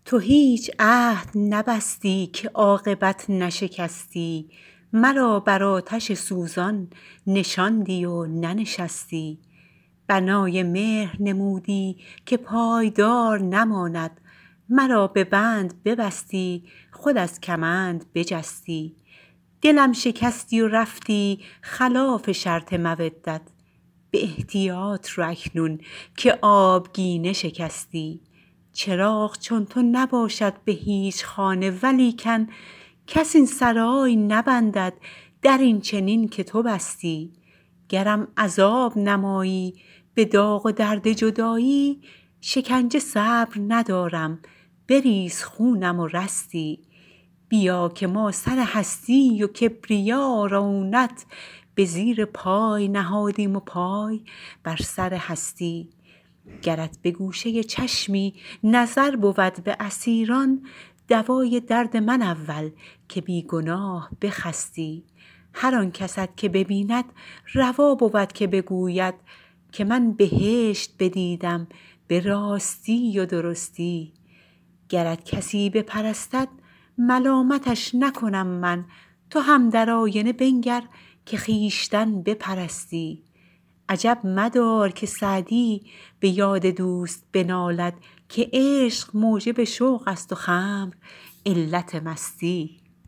تو هیچ عهد نبستی که عاقبت نشکستی، مرا بر آتش سوزان نشاندی و ننشستی. بنای مهر نمودی که پایدار نماند، مرا به بند ببستی خود از کمند بجستی. دلم شکستی و رفتی خلاف شرط مودت، به احتیاط رو اکنون که آبگینه شکستی. چراغ چون تو نباشد به هیچ خانه، ولیکن کس این سرای نبندد در این چنین که تو بستی. گرم عذاب نمایی به داغ و درد جدایی، شکنجه صبر ندارم بریز خونم و رستی. بیا که ما سر هستی و کبریا رعونت، به زیر پای نهادیم و پای بر سر هستی. گرت به گوشه چشمی نظر بود به اسیران، دوای درد من اول که بی گناه بخستی. هر آن کست که ببیند روا بود که بگوید، که من بهشت بدیدم به راستی و درستی. گرت کسی بپرستد ملامتش نکنم من، تو هم در آینه بنگر که خویشتن بپرستی. عجب مدار که سعدی به یاد دوست بنالد، که عشق موجب شوق است و خمر علت مستی.